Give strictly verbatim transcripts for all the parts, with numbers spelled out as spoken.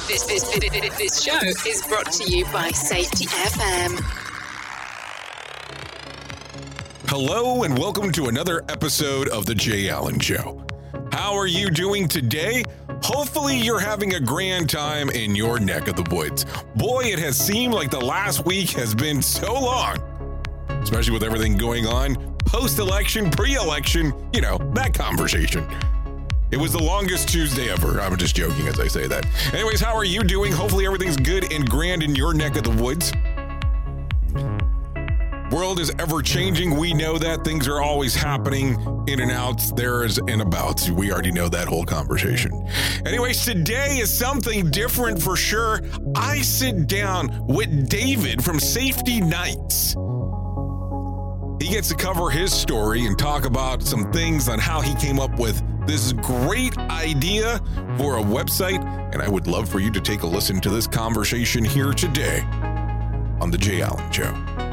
This, this, this, this show is brought to you by Safety F M. Hello and welcome to another episode of The Jay Allen Show. How are you doing today? Hopefully you're having a grand time in your neck of the woods. Boy, it has seemed like the last week has been so long, especially with everything going on, post-election, pre-election, you know, that conversation. It was the longest Tuesday ever. I'm just joking as I say that. Anyways, how are you doing? Hopefully everything's good and grand in your neck of the woods. World is ever changing. We know that things are always happening in and outs, there's and abouts. We already know that whole conversation. Anyways, today is something different for sure. I sit down with David from Safety Nights. He gets to cover his story and talk about some things on how he came up with this great idea for a website. And I would love for you to take a listen to this conversation here today on The Jay Allen Show.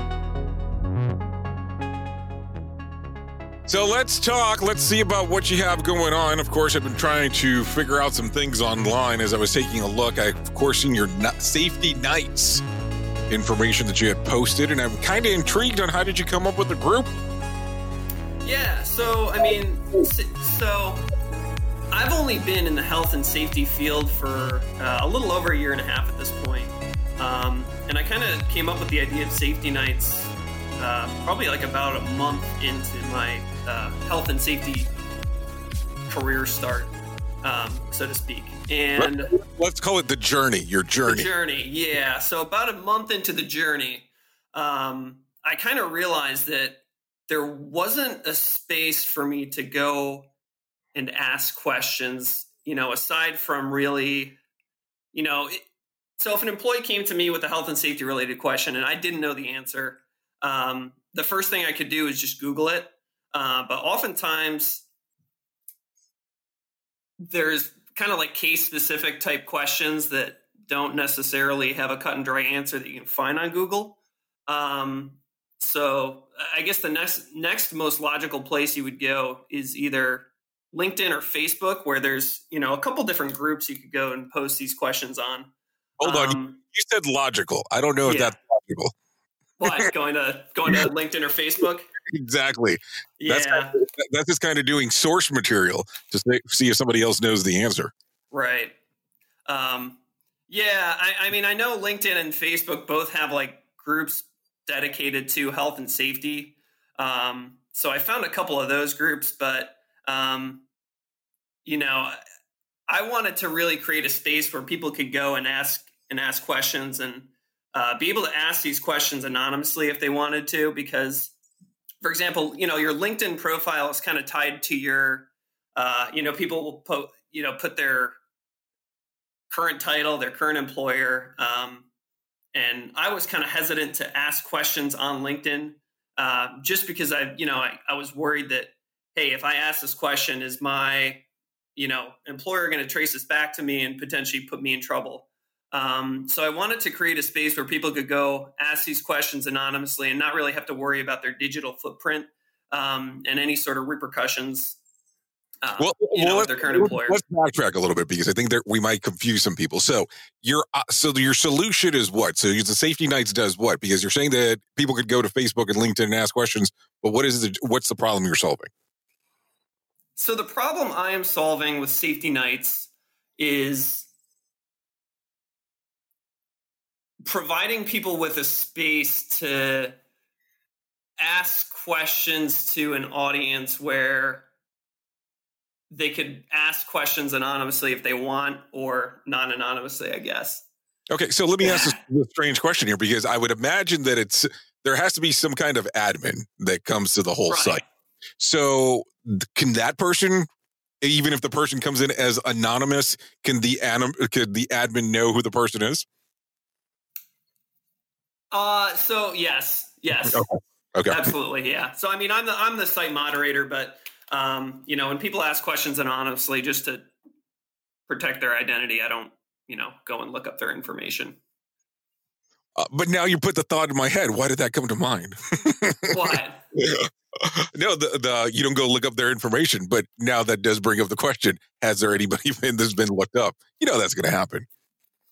So let's talk. Let's see about what you have going on. Of course, I've been trying to figure out some things online as I was taking a look. I, of course, seen your Safety Nights information that you had posted, and I'm kind of intrigued on how did you come up with the group? Yeah, so, I mean, so I've only been in the health and safety field for uh, a little over a year and a half at this point. Um, and I kind of came up with the idea of Safety Nights uh, probably like about a month into my uh, health and safety career start, um, so to speak. And let's call it the journey, your journey. The journey, yeah. So about a month into the journey, um, I kind of realized that there wasn't a space for me to go and ask questions, you know, aside from really, you know, it, so if an employee came to me with a health and safety related question and I didn't know the answer, um, the first thing I could do is just Google it. Uh, but oftentimes there's kind of like case specific type questions that don't necessarily have a cut and dry answer that you can find on Google. Um, so I guess the next next most logical place you would go is either LinkedIn or Facebook, where there's, you know, a couple different groups you could go and post these questions on. Hold on, um, you said logical. I don't know if yeah. that's logical. What, going to going to LinkedIn or Facebook? Exactly. Yeah. That's, kind of, that's just kind of doing source material to say, see if somebody else knows the answer. Right. Um, yeah, I, I mean, I know LinkedIn and Facebook both have like groups dedicated to health and safety. Um, so I found a couple of those groups, but, um, you know, I wanted to really create a space where people could go and ask and ask questions and uh, be able to ask these questions anonymously if they wanted to, because, for example, you know, your LinkedIn profile is kind of tied to your, uh, you know, people will put, you know, put their current title, their current employer. Um, and I was kind of hesitant to ask questions on LinkedIn uh, just because I, you know, I, I was worried that, hey, if I ask this question, is my, you know, employer going to trace this back to me and potentially put me in trouble? Um, so I wanted to create a space where people could go ask these questions anonymously and not really have to worry about their digital footprint um, and any sort of repercussions. Uh, well, you well, know, with their current employer. Let's backtrack a little bit because I think that we might confuse some people. So your uh, so your solution is what? So the Safety Nights does what? Because you're saying that people could go to Facebook and LinkedIn and ask questions, but what is the what's the problem you're solving? So the problem I am solving with Safety Nights is providing people with a space to ask questions to an audience where they could ask questions anonymously if they want, or non-anonymously, I guess. Okay, so let me ask this, this strange question here, because I would imagine that it's there has to be some kind of admin that comes to the whole Right. site. So can that person, even if the person comes in as anonymous, can the anim, could the admin know who the person is? Uh, so yes, yes, Okay. Okay. Absolutely, yeah. So I mean, I'm the I'm the site moderator, but um, you know, when people ask questions anonymously, just to protect their identity, I don't, you know, go and look up their information. Uh, but now you put the thought in my head. Why did that come to mind? What? No, the the you don't go look up their information, but now that does bring up the question: has there anybody been that's been looked up? You know that's going to happen.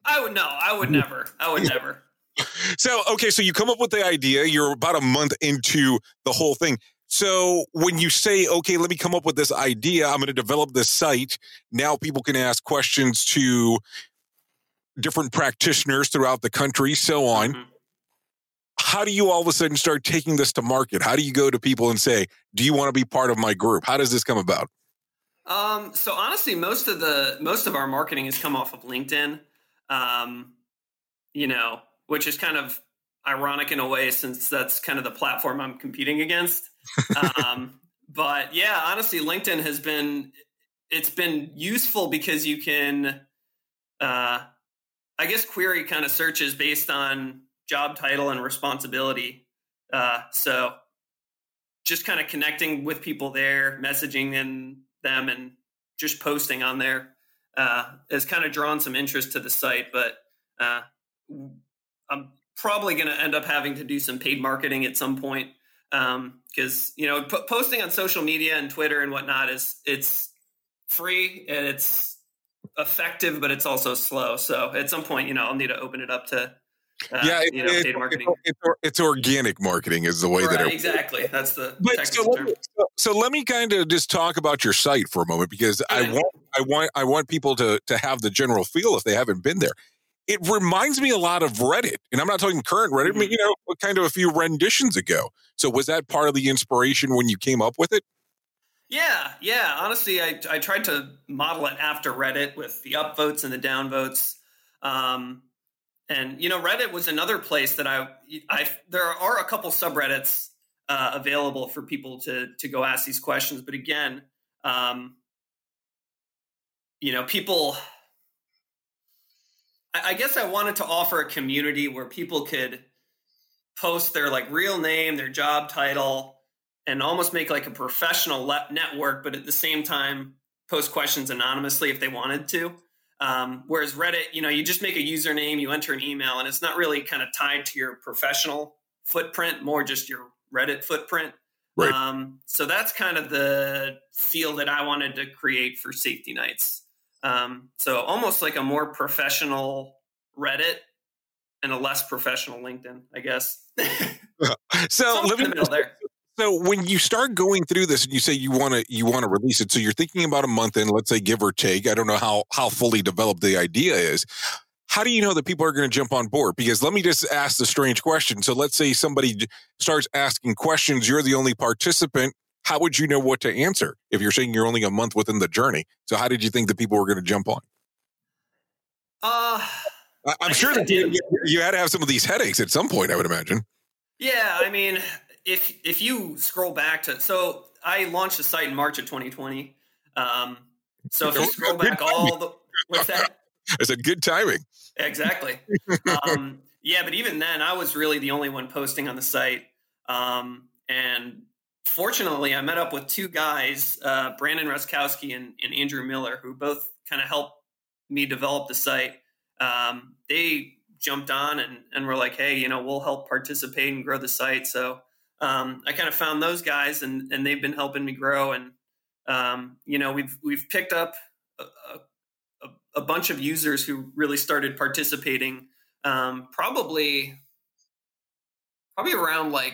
I would no, I would never. I would never. So, okay, so you come up with the idea. You're about a month into the whole thing. So when you say, okay, let me come up with this idea, I'm going to develop this site. Now people can ask questions to different practitioners throughout the country, so on. Mm-hmm. How do you all of a sudden start taking this to market? How do you go to people and say, do you want to be part of my group? How does this come about? Um, so honestly, most of the, most of our marketing has come off of LinkedIn, um, you know, which is kind of ironic in a way, since that's kind of the platform I'm competing against. um, but yeah, honestly, LinkedIn has been, it's been useful because you can, uh, I guess, query kind of searches based on job title and responsibility. Uh, so just kind of connecting with people there, messaging in them, and just posting on there uh, has kind of drawn some interest to the site. But uh, I'm probably going to end up having to do some paid marketing at some point, because um, you know, p- posting on social media and Twitter and whatnot is it's free and it's effective, but it's also slow. So at some point, you know, I'll need to open it up to uh, yeah, it, you know, it, paid marketing. It's, it's, it's organic marketing is the way right, that it exactly. That's the but technical so, term. let me, so, so let me kind of just talk about your site for a moment, because I want I want I want people to to have the general feel if they haven't been there. It reminds me a lot of Reddit, and I'm not talking current Reddit, mm-hmm. you know, kind of a few renditions ago. So was that part of the inspiration when you came up with it? Yeah, yeah. Honestly, I I tried to model it after Reddit with the upvotes and the downvotes. Um, and, you know, Reddit was another place that I, I there are a couple subreddits uh, available for people to to go ask these questions. But again, um, you know, people, I, I guess I wanted to offer a community where people could post their like real name, their job title, and almost make like a professional le- network, but at the same time post questions anonymously if they wanted to. Um, whereas Reddit, you know, you just make a username, you enter an email, and it's not really kind of tied to your professional footprint, more just your Reddit footprint. Right. Um, so that's kind of the feel that I wanted to create for Safety Nights. Um, so almost like a more professional Reddit and a less professional LinkedIn, I guess. so let me, in the middle there. So when you start going through this and you say you want to you want to release it, so you're thinking about a month in, let's say, give or take. I don't know how how fully developed the idea is. How do you know that people are going to jump on board? Because let me just ask the strange question. So let's say somebody starts asking questions. You're the only participant. How would you know what to answer if you're saying you're only a month within the journey? So how did you think that people were going to jump on? Uh, I'm I sure that you, you had to have some of these headaches at some point, I would imagine. Yeah, I mean, if if you scroll back to, so I launched the site in March of twenty twenty. Um, so if you scroll back all the, what's that? I said good timing. Exactly. um, yeah, but even then, I was really the only one posting on the site. Um, and fortunately, I met up with two guys, uh, Brandon Ruskowski and, and Andrew Miller, who both kind of helped me develop the site. Um, they jumped on and, and were like, hey, you know, we'll help participate and grow the site. So um, I kind of found those guys, and, and they've been helping me grow. And, um, you know, we've we've picked up a, a, a bunch of users who really started participating um, probably probably around like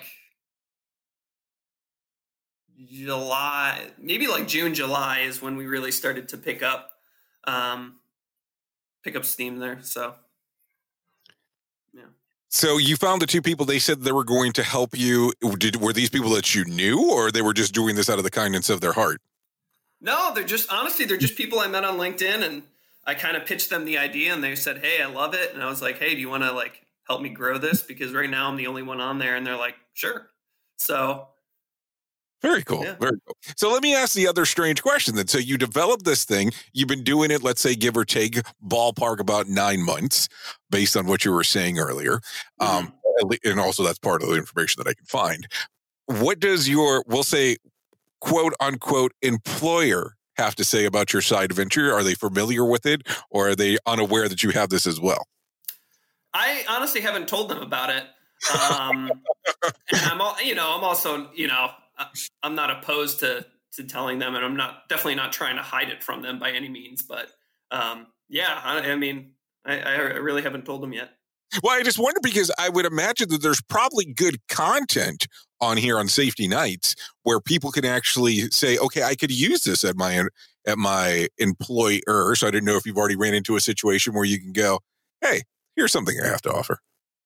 July, maybe like June, July is when we really started to pick up um, pick up steam there. So. Yeah. So you found the two people. They said they were going to help you. Did were these people that you knew, or they were just doing this out of the kindness of their heart? No, they're just honestly, they're just people I met on LinkedIn, and I kind of pitched them the idea, and they said, "Hey, I love it." And I was like, "Hey, do you want to like help me grow this? Because right now I'm the only one on there." And they're like, "Sure." So. Very cool. Yeah. Very cool. So let me ask the other strange question then. So you developed this thing. You've been doing it, let's say, give or take, ballpark about nine months, based on what you were saying earlier. Mm-hmm. Um, and also that's part of the information that I can find. What does your, we'll say, quote unquote, employer have to say about your side venture? Are they familiar with it, or are they unaware that you have this as well? I honestly haven't told them about it. Um, and I'm all, you know, I'm also, you know, I'm not opposed to to telling them, and I'm not definitely not trying to hide it from them by any means. But um, yeah, I, I mean, I, I really haven't told them yet. Well, I just wonder because I would imagine that there's probably good content on here on Safety Nights where people can actually say, okay, I could use this at my at my employer. So I didn't know if you've already ran into a situation where you can go, hey, here's something I have to offer.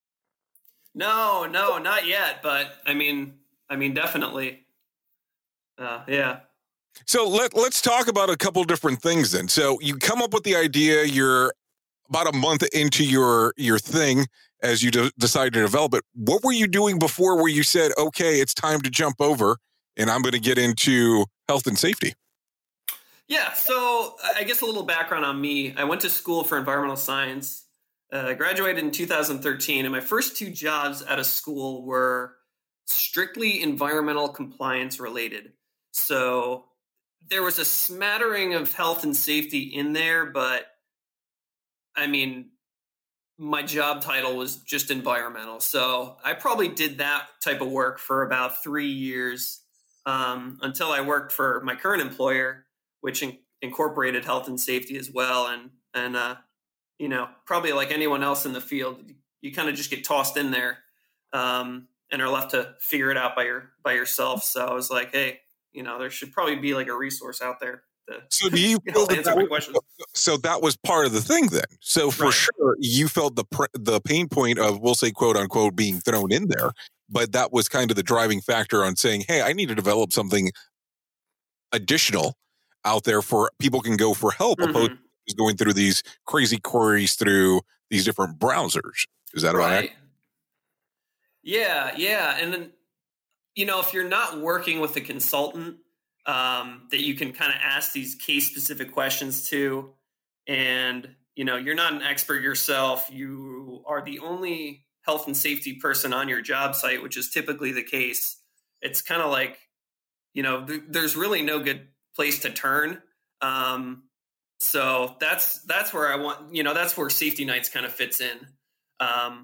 No, no, not yet. But I mean, I mean, definitely. Uh, yeah. So let, let's talk about a couple different things then. So you come up with the idea, you're about a month into your your thing as you de- decide to develop it. What were you doing before where you said, okay, it's time to jump over and I'm going to get into health and safety? Yeah, so I guess a little background on me. I went to school for environmental science. Uh, I graduated in two thousand thirteen, and my first two jobs out of school were strictly environmental compliance related. So there was a smattering of health and safety in there, but I mean, my job title was just environmental. So I probably did that type of work for about three years um, until I worked for my current employer, which in- incorporated health and safety as well. And, and uh, you know, probably like anyone else in the field, you, you kind of just get tossed in there um, and are left to figure it out by your by yourself. So I was like, hey, you know, there should probably be like a resource out there. So do you feel that that was, so that was part of the thing then? So for right. sure, you felt the pr- the pain point of, we'll say, quote unquote, being thrown in there, but that was kind of the driving factor on saying, hey, I need to develop something additional out there for people can go for help mm-hmm. opposed to going through these crazy queries through these different browsers. Is that right? About it? Yeah, yeah. And then, you know, if you're not working with a consultant, um, that you can kind of ask these case specific questions to, and, you know, you're not an expert yourself. You are the only health and safety person on your job site, which is typically the case. It's kind of like, you know, th- there's really no good place to turn. Um, so that's, that's where I want, you know, that's where Safety Nights kind of fits in. Um,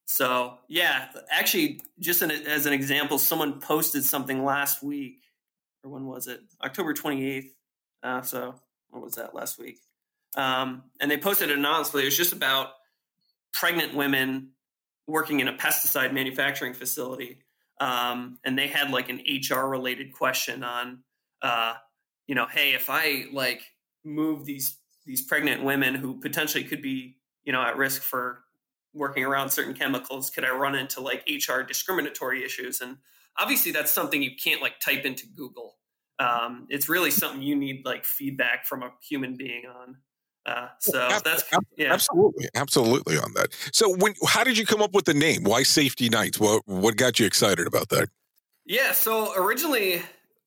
so yeah, actually just an, as an example, someone posted something last week. When was it? October twenty-eighth. Uh, so what was that last week? Um, and they posted it anonymously. It was just about pregnant women working in a pesticide manufacturing facility. Um, and they had like an H R related question on, uh, you know, hey, if I like move these, these pregnant women who potentially could be, you know, at risk for working around certain chemicals, could I run into like H R discriminatory issues? And obviously that's something you can't like type into Google. Um, it's really something you need like feedback from a human being on. Uh, so that's yeah. absolutely, absolutely on that. So when, how did you come up with the name? Why Safety Nights? What, what got you excited about that? Yeah. So originally, uh,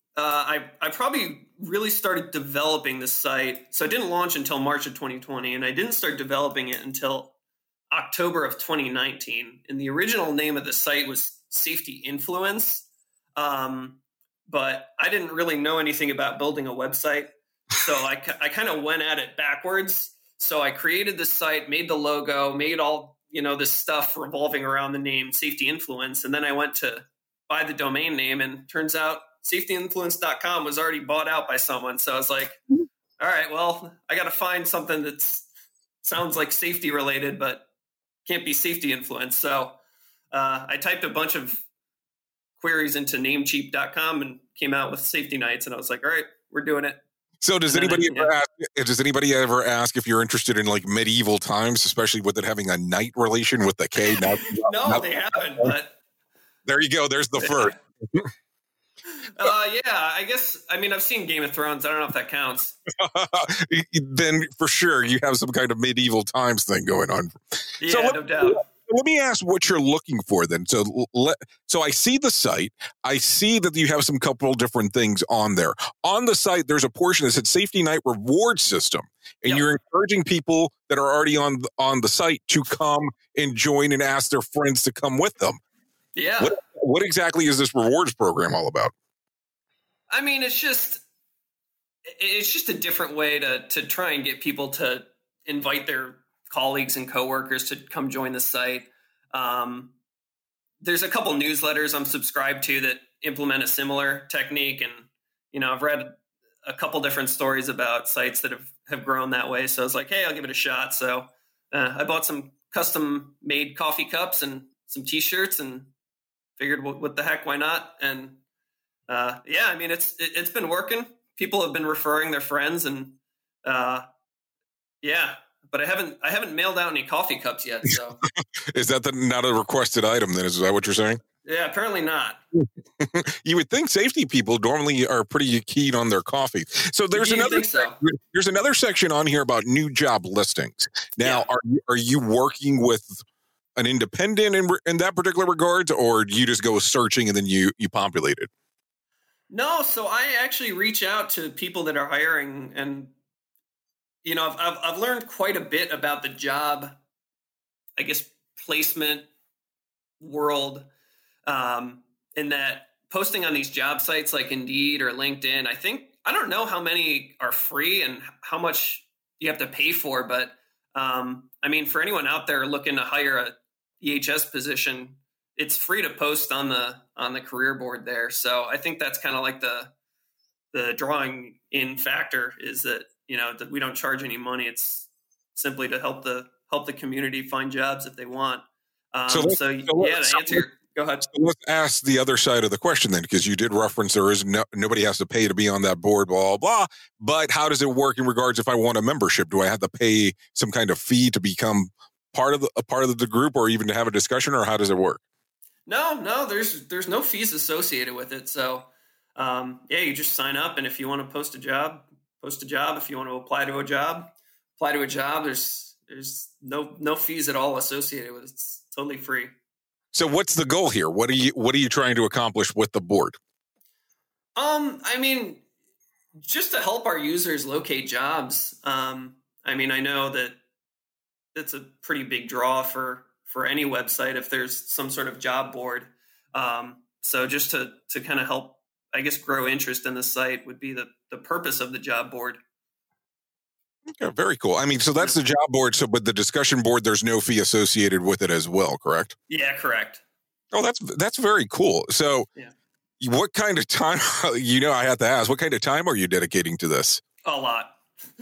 I, I probably really started developing the site. So I didn't launch until March of twenty twenty, and I didn't start developing it until October of twenty nineteen. And the original name of the site was Safety Influence. Um, but I didn't really know anything about building a website. So I, I kind of went at it backwards. So I created the site, made the logo, made all, you know, this stuff revolving around the name Safety Influence. And then I went to buy the domain name, and turns out safety influence dot com was already bought out by someone. So I was like, all right, well, I got to find something that sounds like safety related, but can't be Safety Influence. So uh, I typed a bunch of queries into namecheap dot com and came out with Safety Nights, and I was like, all right, we're doing it. So does and anybody I, ever yeah. ask, does anybody ever ask if you're interested in like medieval times, especially with it having a knight relation with the K? Not, no, not, they haven't, but there you go. There's the first. uh, yeah, I guess, I mean, I've seen Game of Thrones. I don't know if that counts. Then for sure you have some kind of medieval times thing going on. Yeah, so no let, doubt. Let me ask what you're looking for then. So let, so I see the site. I see that you have some couple different things on there. On the site, there's a portion that said Safety Night Reward System. And yep. you're encouraging people that are already on, on the site to come and join and ask their friends to come with them. Yeah. What, what exactly is this rewards program all about? I mean, it's just, it's just a different way to, to try and get people to invite their colleagues and coworkers to come join the site. Um, there's a couple newsletters I'm subscribed to that implement a similar technique. And, you know, I've read a couple different stories about sites that have, have grown that way. So I was like, hey, I'll give it a shot. So uh, I bought some custom made coffee cups and some t-shirts and figured what, what the heck, why not? And uh, yeah, I mean, it's, it, it's been working. People have been referring their friends and uh, yeah, but I haven't, I haven't mailed out any coffee cups yet. So is that the, not a requested item then? Is that what you're saying? Yeah, apparently not. You would think safety people normally are pretty keen on their coffee. So there's You another think so? there's another section on here about new job listings. Now, Yeah. are you, are you working with an independent in, in that particular regard, or do you just go searching and then you you populate it? No, so I actually reach out to people that are hiring, and you know, I've I've, I've learned quite a bit about the job, I guess, placement world. Um, in that posting on these job sites like Indeed or LinkedIn, I think, I don't know how many are free and how much you have to pay for, but um, I mean, for anyone out there looking to hire a E H S position, it's free to post on the, on the career board there. So I think that's kind of like the, the drawing in factor is that, you know, that we don't charge any money. It's simply to help the, help the community find jobs if they want. Um, So so, let's- so yeah, let's- to answer your, go ahead. So let's ask the other side of the question then, because you did reference there is no, nobody has to pay to be on that board, blah, blah, blah. But how does it work in regards if I want a membership? Do I have to pay some kind of fee to become part of the, a part of the group or even to have a discussion, or how does it work? No, no, there's there's no fees associated with it. So, um, yeah, you just sign up, and if you want to post a job, post a job. If you want to apply to a job, apply to a job. There's there's no no fees at all associated with it. It's totally free. So what's the goal here? What are you what are you trying to accomplish with the board? Um, I mean, just to help our users locate jobs. Um, I mean, I know that it's a pretty big draw for for any website if there's some sort of job board. Um, so just to to kind of help, I guess, grow interest in the site would be the the purpose of the job board. Yeah, very cool. I mean, so that's the job board. So, but the discussion board, there's no fee associated with it as well, correct? Yeah, correct. Oh, that's that's very cool. So, Yeah. what kind of time? You know, I have to ask, what kind of time are you dedicating to this? A lot.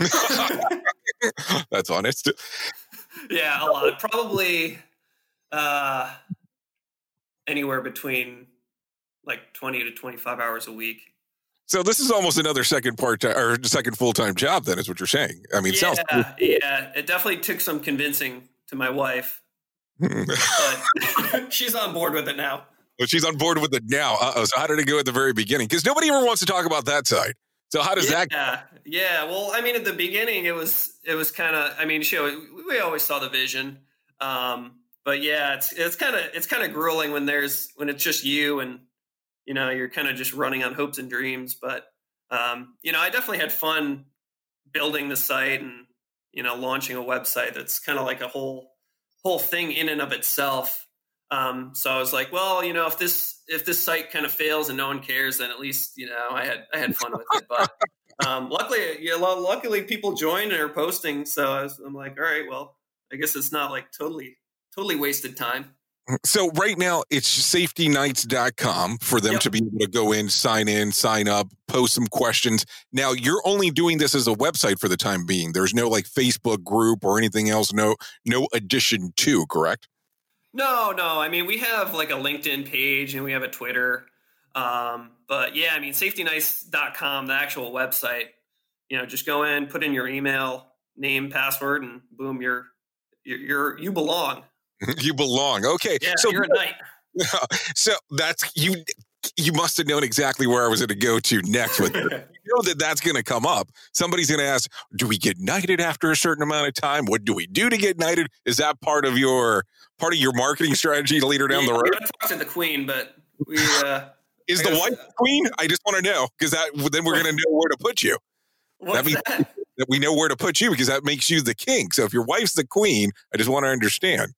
That's honest. Yeah, a lot. Probably uh, anywhere between like twenty to twenty-five hours a week. So this is almost another second part time or second full time job. Then is what you're saying. I mean, it yeah, sounds. yeah. It definitely took some convincing to my wife, but she's on board with it now. But she's on board with it now. Uh-oh. So how did it go at the very beginning? Because nobody ever wants to talk about that side. So how does yeah, that? Yeah. Well, I mean, at the beginning, it was it was kind of. I mean, she always, we always saw the vision, um, but yeah, it's it's kind of it's kind of grueling when there's when it's just you and you know you're kind of just running on hopes and dreams. But um, you know, I definitely had fun building the site and you know launching a website that's kind of like a whole whole thing in and of itself. Um, so I was like, well, you know, if this if this site kind of fails and no one cares, then at least you know I had I had fun with it. But um, luckily, yeah, luckily people joined and are posting. So I was, I'm like, all right, well, I guess it's not like totally totally wasted time. So right now it's safety nights dot com for them Yep. to be able to go in, sign in, sign up, post some questions. Now you're only doing this as a website for the time being. There's no like Facebook group or anything else. No, no addition to, correct? No, no. I mean, we have like a LinkedIn page and we have a Twitter. Um, but yeah, I mean, safety nights dot com, the actual website, you know, just go in, put in your email, name, password, and boom, you're, you're, you're you belong. You belong. Okay. Yeah, so you're a knight. so that's you. You must have known exactly where I was going to go to next with it. You know that that's going to come up. Somebody's going to ask, do we get knighted after a certain amount of time? What do we do to get knighted? Is that part of your part of your marketing strategy to lead her down Yeah, the we road? gotta talk to the queen, but we uh, Is I the guess- wife the queen? I just want to know because that then we're going to know where to put you. what's That means that? that we know where to put you because that makes you the king. So if your wife's the queen, I just want to understand.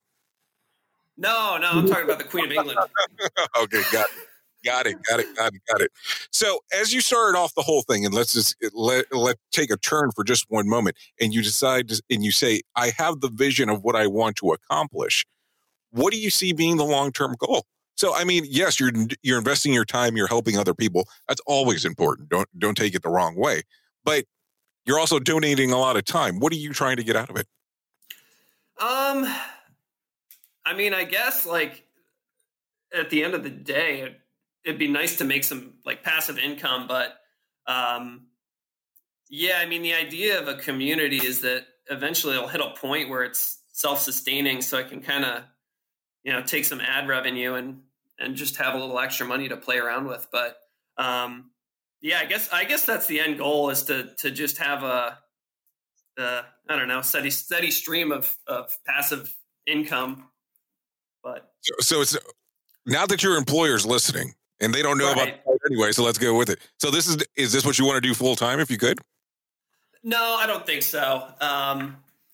No, no, I'm talking about the Queen of England. Okay, got it. Got it, got it, got it, got it. So as you started off the whole thing, and let's just let let take a turn for just one moment, and you decide to, and you say, I have the vision of what I want to accomplish. What do you see being the long-term goal? So, I mean, yes, you're you're investing your time, you're helping other people. That's always important. Don't don't take it the wrong way. But you're also donating a lot of time. What are you trying to get out of it? Um, I mean, I guess like at the end of the day, it, it'd be nice to make some like passive income, but um, yeah, I mean, the idea of a community is that eventually it'll hit a point where it's self-sustaining, so I can kind of, you know, take some ad revenue and and just have a little extra money to play around with. But um, yeah, I guess I guess that's the end goal, is to to just have a, a I don't know, steady steady stream of of passive income. But so, so it's now that your employer's listening and they don't know right. about it anyway, so let's go with it. So this is is this what you want to do full time if you could? No, I don't think so. Um,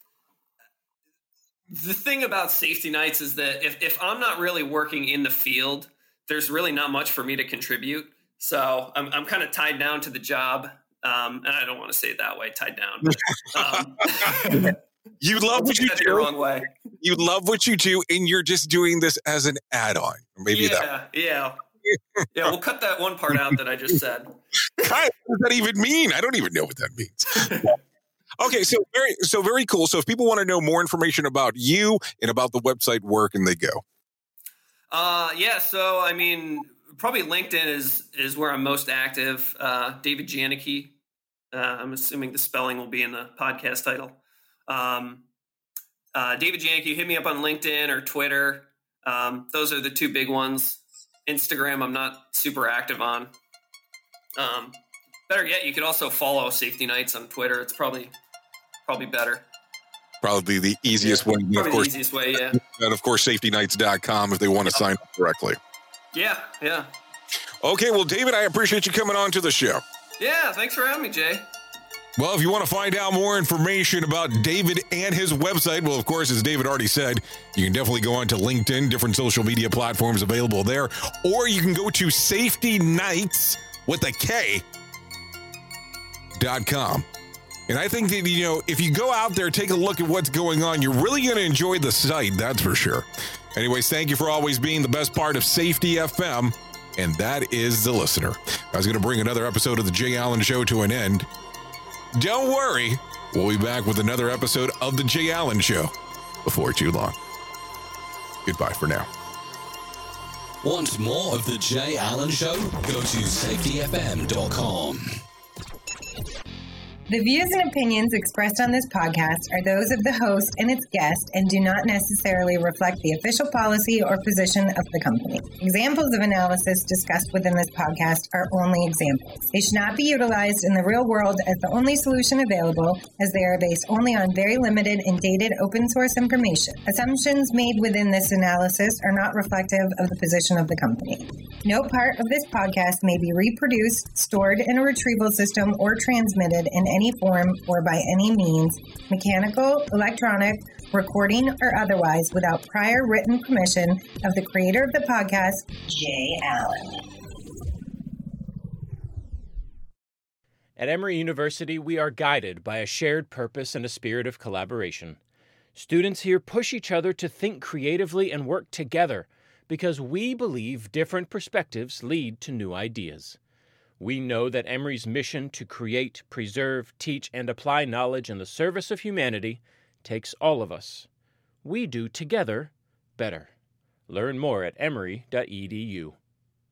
the thing about safety nights is that if, if I'm not really working in the field, there's really not much for me to contribute. So I'm I'm kind of tied down to the job. Um, and I don't want to say it that way, tied down. But, um, you love what you do. The wrong way. You love what you do, and you're just doing this as an add-on. Maybe yeah, that. Yeah, yeah. We'll cut that one part out that I just said. What does that even mean? I don't even know what that means. Okay, so very, so very cool. So if people want to know more information about you and about the website, where can they go? Uh, yeah. So I mean, probably LinkedIn is is where I'm most active. Uh, David Janicki. Uh, I'm assuming the spelling will be in the podcast title. Um, uh, David Janicki. Hit me up on LinkedIn or Twitter. Um, those are the two big ones. Instagram, I'm not super active on. Um, better yet, you could also follow Safety Nights on Twitter. It's probably probably better. Probably the easiest yeah, way. Probably of course, the easiest way, yeah. And of course, safety nights dot com if they want to sign up directly. Yeah, yeah. Okay, well, David, I appreciate you coming on to the show. Yeah, thanks for having me, Jay. Well, if you want to find out more information about David and his website, well, of course, as David already said, you can definitely go on to LinkedIn, different social media platforms available there, or you can go to Safety Nights with a K dot com. And I think that, you know, if you go out there, take a look at what's going on, you're really going to enjoy the site, that's for sure. Anyways, thank you for always being the best part of Safety F M, and that is the listener. I was going to bring another episode of the Jay Allen Show to an end. Don't worry, we'll be back with another episode of the Jay Allen Show before too long. Goodbye for now. Want more of the Jay Allen Show? Go to safety f m dot com. The views and opinions expressed on this podcast are those of the host and its guest and do not necessarily reflect the official policy or position of the company. Examples of analysis discussed within this podcast are only examples. They should not be utilized in the real world as the only solution available, as they are based only on very limited and dated open source information. Assumptions made within this analysis are not reflective of the position of the company. No part of this podcast may be reproduced, stored in a retrieval system, or transmitted in any form or by any means, mechanical, electronic, recording, or otherwise, without prior written permission of the creator of the podcast, Jay Allen. At Emory University, we are guided by a shared purpose and a spirit of collaboration. Students here push each other to think creatively and work together because we believe different perspectives lead to new ideas. We know that Emory's mission to create, preserve, teach, and apply knowledge in the service of humanity takes all of us. We do together better. Learn more at emory dot e d u.